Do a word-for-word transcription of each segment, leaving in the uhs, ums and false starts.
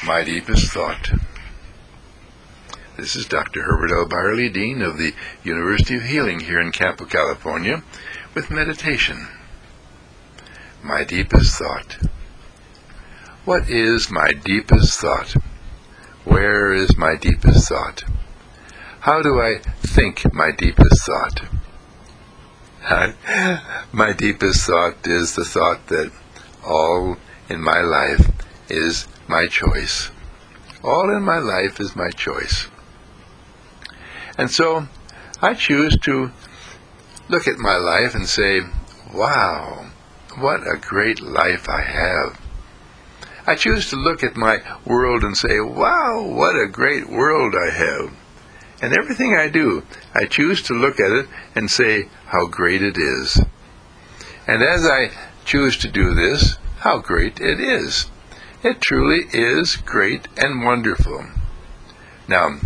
My Deepest Thought. This is Doctor Herbert L. Byerly, Dean of the University of Healing here in Campo, California, with meditation. My deepest thought. What is my deepest thought? Where is my deepest thought? How do I think my deepest thought? My deepest thought is the thought that all in my life is my choice. All in my life is my choice. And so I choose to look at my life and say, wow, what a great life I have. I choose to look at my world and say, wow, what a great world I have. And everything I do, I choose to look at it and say how great it is. And as I choose to do this, how great it is. It truly is great and wonderful. Now,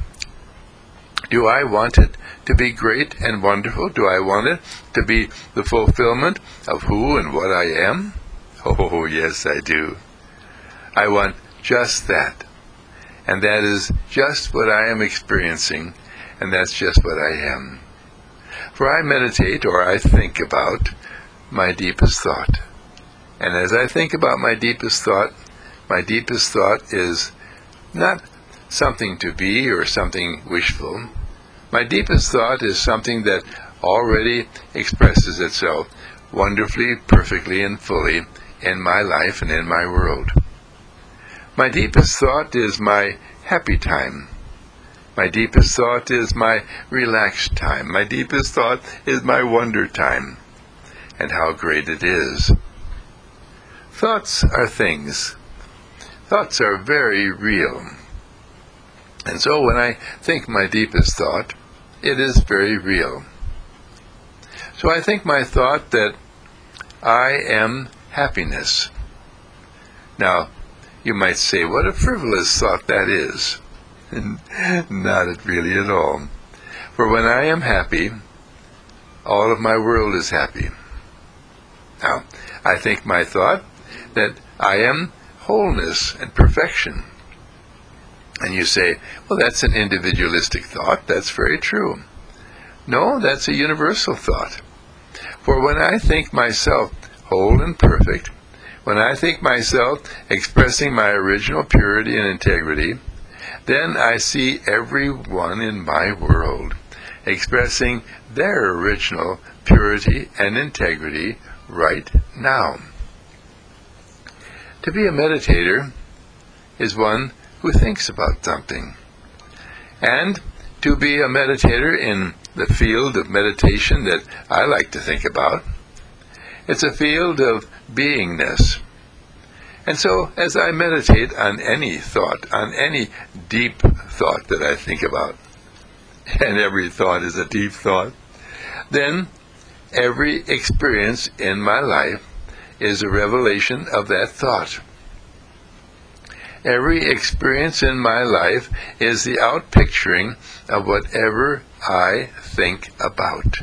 do I want it to be great and wonderful? Do I want it to be the fulfillment of who and what I am? Oh, yes, I do. I want just that. And that is just what I am experiencing, and that's just what I am. For I meditate, or I think about, my deepest thought. And as I think about my deepest thought, my deepest thought is not something to be or something wishful. My deepest thought is something that already expresses itself wonderfully, perfectly, and fully in my life and in my world. My deepest thought is my happy time. My deepest thought is my relaxed time. My deepest thought is my wonder time. And how great it is. Thoughts are things. Thoughts are very real. And so when I think my deepest thought, it is very real. So I think my thought that I am happiness. Now, you might say, what a frivolous thought that is. Not really at all. For when I am happy, all of my world is happy. Now, I think my thought that I am wholeness and perfection. And you say, well, that's an individualistic thought. That's very true. No, that's a universal thought. For when I think myself whole and perfect, when I think myself expressing my original purity and integrity, then I see everyone in my world expressing their original purity and integrity right now. To be a meditator is one who thinks about something. And to be a meditator in the field of meditation that I like to think about, it's a field of beingness. And so as I meditate on any thought, on any deep thought that I think about, and every thought is a deep thought, then every experience in my life is a revelation of that thought. Every experience in my life is the outpicturing of whatever I think about.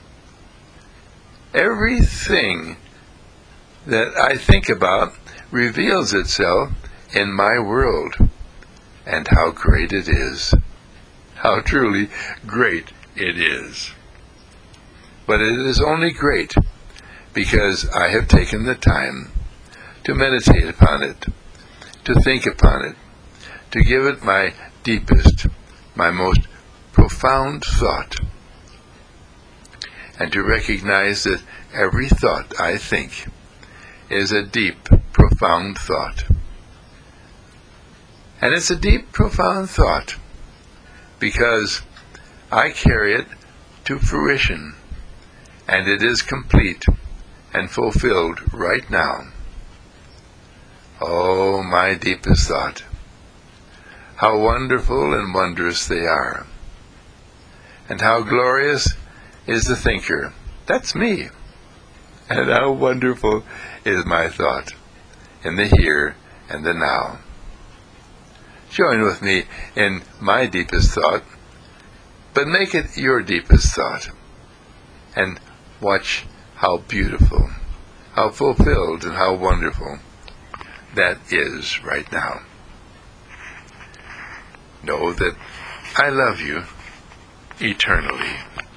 Everything that I think about reveals itself in my world. And how great it is. How truly great it is. But it is only great because I have taken the time to meditate upon it, to think upon it, to give it my deepest, my most profound thought, and to recognize that every thought I think is a deep, profound thought. And it's a deep, profound thought because I carry it to fruition, and it is complete and fulfilled right now. Oh, my deepest thought. How wonderful and wondrous they are. And how glorious is the thinker. That's me. And how wonderful is my thought in the here and the now. Join with me in my deepest thought, but make it your deepest thought. And watch how beautiful, how fulfilled, and how wonderful that is right now. know that I love you eternally.